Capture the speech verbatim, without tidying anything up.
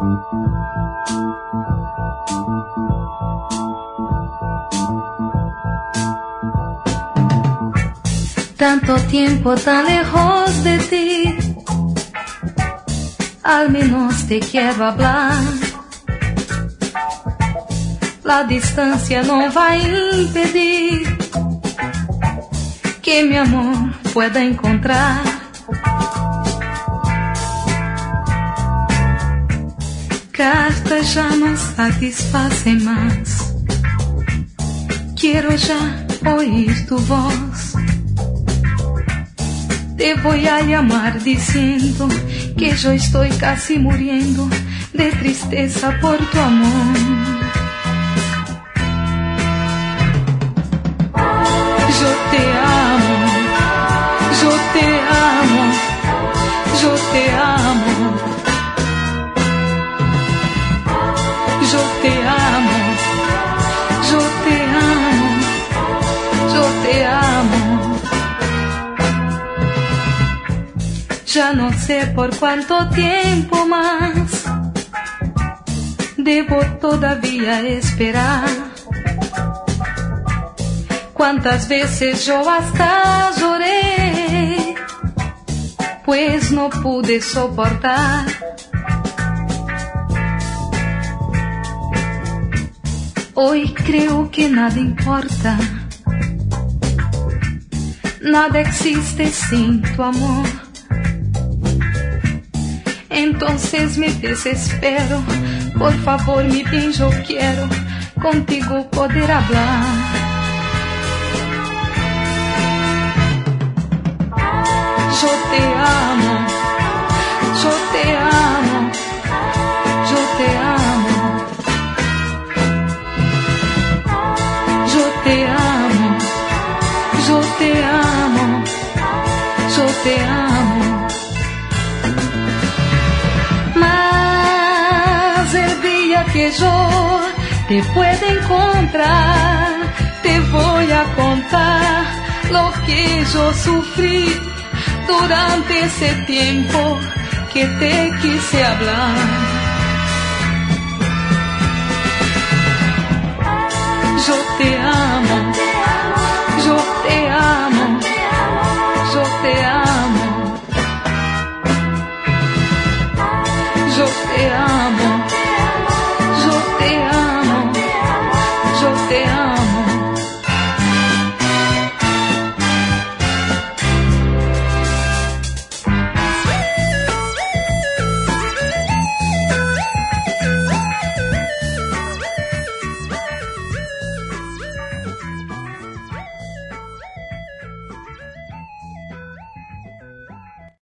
Tanto tiempo tan lejos de ti, al menos te quiero hablar. La distancia no va a impedir que mi amor pueda encontrar. Cartas ya no satisfacen más. Quiero ya oír tu voz. Te voy a llamar diciendo que yo estoy casi muriendo de tristeza por tu amor. Yo te amo, yo te amo, yo te amo. Yo te amo, yo te amo, yo te amo. Ya no sé por cuánto tiempo más debo todavía esperar. Cuántas veces yo hasta lloré, pues no pude soportar. Hoy creo que nada importa, nada existe sin tu amor. Entonces me desespero, por favor mi bien, yo quiero contigo poder hablar. Yo te amo, yo te amo, yo te amo. Yo te amo, yo te amo, yo te amo. Mas el día que yo te pueda encontrar, te voy a contar lo que yo sufrí durante ese tiempo que te quise hablar. Yo te amo, yo te amo, yo te amo, yo te amo.